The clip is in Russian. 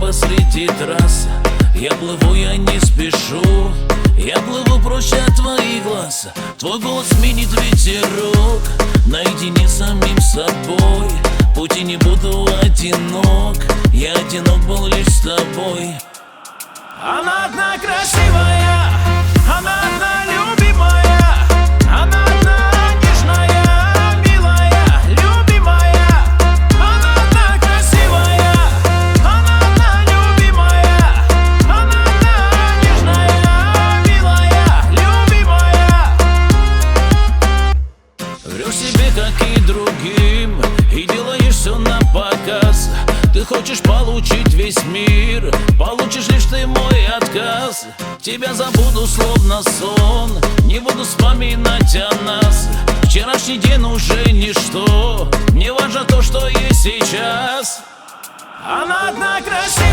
посреди трассы. Я плыву, я не спешу, я плыву проще от твоих глаз. Твой голос сменит ветерок, наедине с самим собой. В пути не буду одинок, я одинок был лишь с тобой. Она одна красивая, она одна любимая, она одна нежная, милая, любимая. Она одна красивая, она одна любимая, она одна нежная, милая, любимая. Врешь себе, как и другим, и делаешь все на показ. Ты хочешь получить весь мир, получишь лишь ты мой отказ. Тебя забуду словно сон, не буду вспоминать о нас. Вчерашний день уже ничто, мне важно то, что есть сейчас. Она одна красивая.